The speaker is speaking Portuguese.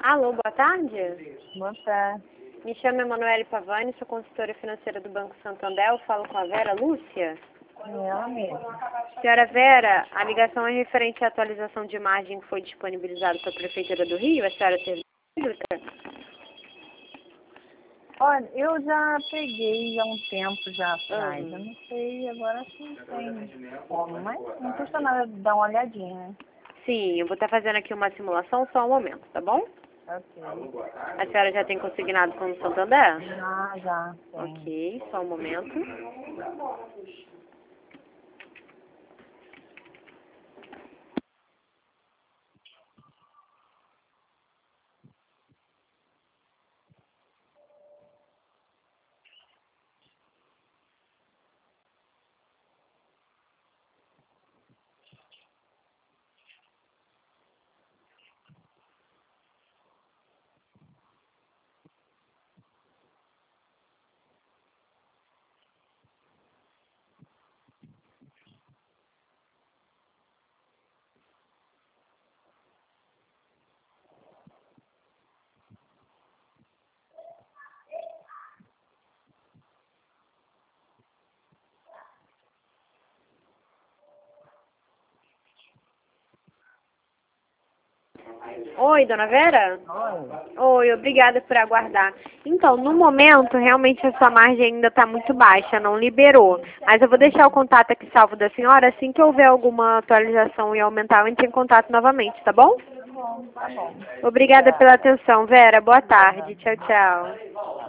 Alô, boa tarde. Boa tarde. Me chamo Emanuele Pavani, sou consultora financeira do Banco Santander. Eu falo com a Vera Lúcia. É ela mesma. Senhora Vera, a ligação é referente à atualização de margem que foi disponibilizada pela Prefeitura do Rio. A senhora teve pública? Olha, eu já peguei há um tempo já atrás. Eu Uhum. não sei, agora acho que não tem como, mas não custa nada dar uma olhadinha, né? Sim, eu vou estar fazendo aqui uma simulação só um momento, tá bom? Ok. A senhora já tem consignado com o Santander? Já. Tem. Ok, só um momento. Oi, dona Vera? Olha, Oi, obrigada por aguardar. Então, no momento, realmente a sua margem ainda está muito baixa, não liberou. Mas eu vou deixar o contato aqui salvo da senhora. Assim que houver alguma atualização e aumentar, eu entro em contato novamente, tá bom? tá bom. Obrigada pela atenção, Vera. Boa tarde. Tchau, tchau.